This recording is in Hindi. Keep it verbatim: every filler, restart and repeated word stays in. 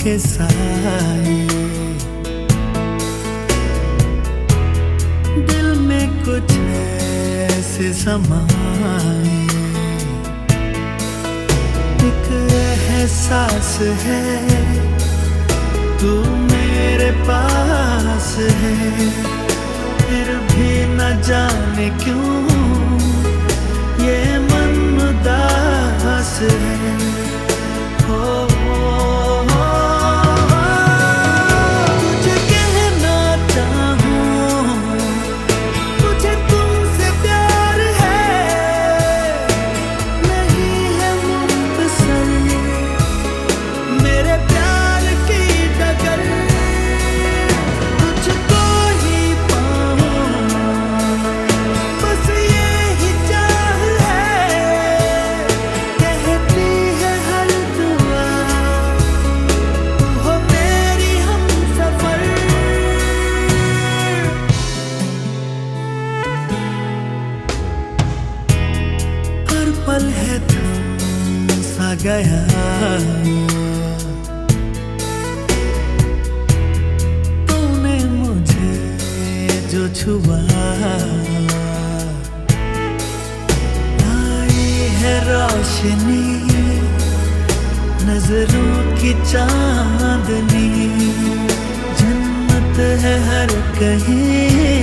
के साए, दिल में कुछ ऐसे समाए, एक एहसास है तू मेरे पास है, फिर भी न जाने क्यों ये मन उदास है। हो, हो, हो, तुझे कहना चाहूं मुझे तुमसे प्यार है, नहीं है मुख्तसर मेरे प्यार की डगर, तुझको ही पाऊं बस यही चाह है, कहती है हर दुआ तू हो मेरी हमसफर। हर पल है थम सा गया, तूने मुझे जो छुआ, आई है रोशनी नजरों की चांदनी, जन्नत है हर कहीं